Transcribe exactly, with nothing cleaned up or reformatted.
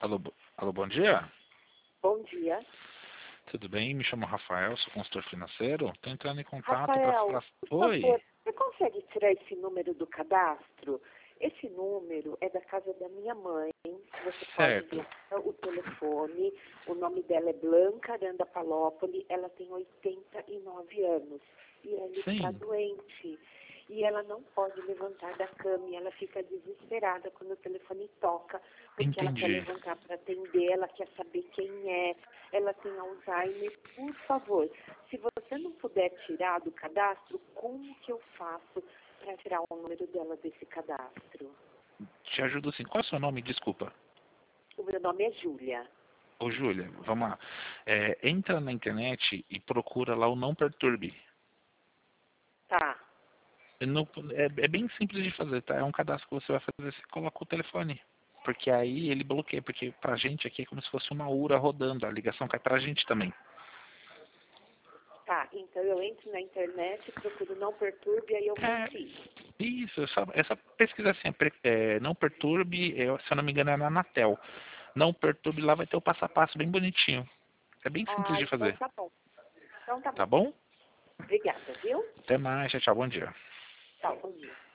Alô, bo- alô, bom dia. Bom dia. Tudo bem? Me chamo Rafael, sou consultor financeiro. Estou entrando em contato para Rafael, falar... por favor, Oi, você consegue tirar esse número do cadastro? Esse número é da casa da minha mãe. Você pode certo. ver o telefone. O nome dela é Blanca Aranda Palópoli. Ela tem oitenta e nove anos. E ela está Sim, doente. E ela não pode levantar da cama. E ela fica desesperada quando o telefone toca. Porque ela quer entendi. levantar para atender. Ela quer saber quem é. Ela tem Alzheimer. Por favor, se você não puder tirar do cadastro, como que eu faço para tirar o número dela desse cadastro? Te ajudo sim. Qual é o seu nome? Desculpa. O meu nome é Júlia. Ô, Júlia, vamos lá. É, entra na internet e procura lá o Não Perturbe. Tá. Não- é, é bem simples de fazer, tá? É um cadastro que você vai fazer, você coloca o telefone. Porque aí ele bloqueia, porque pra gente aqui é como se fosse uma U R A rodando, a ligação cai pra gente também. Tá, então eu entro na internet, procuro Não Perturbe, aí eu É, consigo. isso, essa, essa pesquisa assim, é, pre- é, não perturbe, é, se eu não me engano é na Anatel. Não perturbe, lá vai ter o passo a passo bem bonitinho. É bem simples Ah, de então fazer, tá bom. Então tá tá bom. bom? Obrigada, viu? Até mais, tchau, tchau, bom dia. Tchau, bom dia.